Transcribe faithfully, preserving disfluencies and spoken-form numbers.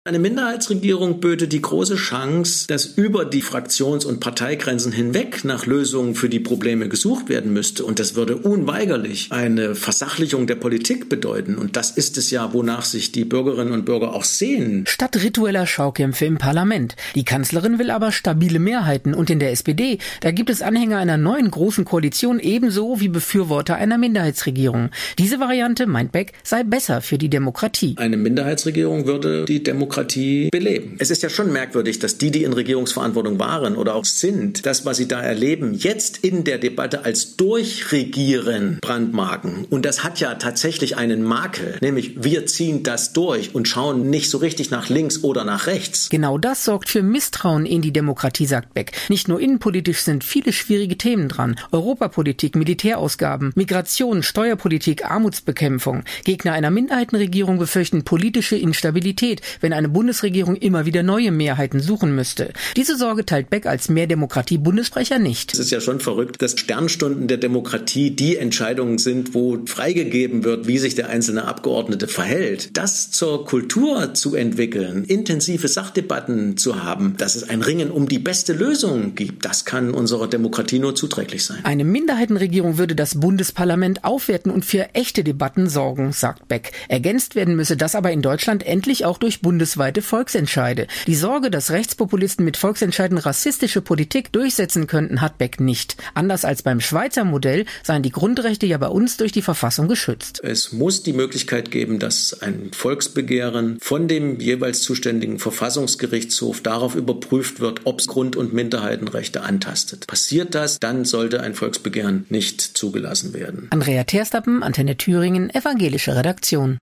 Eine Minderheitsregierung böte die große Chance, dass über die Fraktions- und Parteigrenzen hinweg nach Lösungen für die Probleme gesucht werden müsste. Und das würde unweigerlich eine Versachlichung der Politik bedeuten. Und das ist es ja, wonach sich die Bürgerinnen und Bürger auch sehnen. Statt ritueller Schaukämpfe im Parlament. Die Kanzlerin will aber stabile Mehrheiten. Und in der S P D, da gibt es Anhänger einer neuen großen Koalition ebenso wie Befürworter einer Minderheitsregierung. Diese Variante, meint Beck, sei besser für die Demokratie. Eine Minderheitsregierung würde die Demokratie Demokratie beleben. Es ist ja schon merkwürdig, dass die, die in Regierungsverantwortung waren oder auch sind, das, was sie da erleben, jetzt in der Debatte als Durchregieren brandmarken. Und das hat ja tatsächlich einen Makel, nämlich wir ziehen das durch und schauen nicht so richtig nach links oder nach rechts. Genau das sorgt für Misstrauen in die Demokratie, sagt Beck. Nicht nur innenpolitisch sind viele schwierige Themen dran. Europapolitik, Militärausgaben, Migration, Steuerpolitik, Armutsbekämpfung. Gegner einer Minderheitenregierung befürchten politische Instabilität, wenn eine Bundesregierung immer wieder neue Mehrheiten suchen müsste. Diese Sorge teilt Beck als Mehr-Demokratie-Bundessprecher nicht. Es ist ja schon verrückt, dass Sternstunden der Demokratie die Entscheidungen sind, wo freigegeben wird, wie sich der einzelne Abgeordnete verhält. Das zur Kultur zu entwickeln, intensive Sachdebatten zu haben, dass es ein Ringen um die beste Lösung gibt, das kann unserer Demokratie nur zuträglich sein. Eine Minderheitenregierung würde das Bundesparlament aufwerten und für echte Debatten sorgen, sagt Beck. Ergänzt werden müsse das aber in Deutschland endlich auch durch bundesweite Volksentscheide. Die Sorge, dass Rechtspopulisten mit Volksentscheiden rassistische Politik durchsetzen könnten, hat Beck nicht. Anders als beim Schweizer Modell seien die Grundrechte ja bei uns durch die Verfassung geschützt. Es muss die Möglichkeit geben, dass ein Volksbegehren von dem jeweils zuständigen Verfassungsgerichtshof darauf überprüft wird, ob es Grund- und Minderheitenrechte antastet. Passiert das, dann sollte ein Volksbegehren nicht zugelassen werden. Andrea Terstappen, Antenne Thüringen, evangelische Redaktion.